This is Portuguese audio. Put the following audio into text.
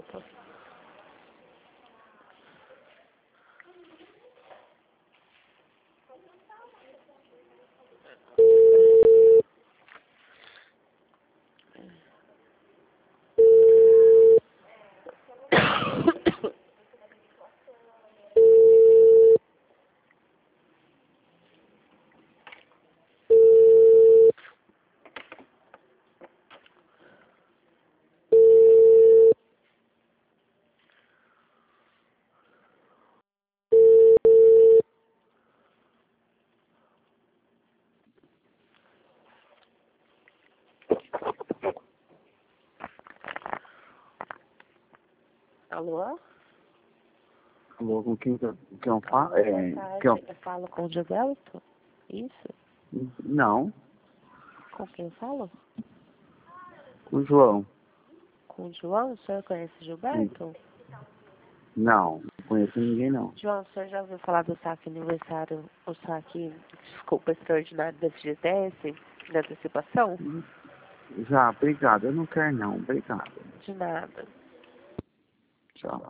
roupa. Alô? Alô, com quem que eu falo? Boa tarde, eu falo com o Gilberto? Isso? Não, Com quem eu falo? o João. Com o João? O senhor conhece o Gilberto? Não conheço ninguém, não. João, o senhor já ouviu falar do saque aniversário, o saque, desculpa, extraordinário da FGTS, da antecipação? Já, obrigado. Eu não quero, não. Obrigado. De nada. Tchau.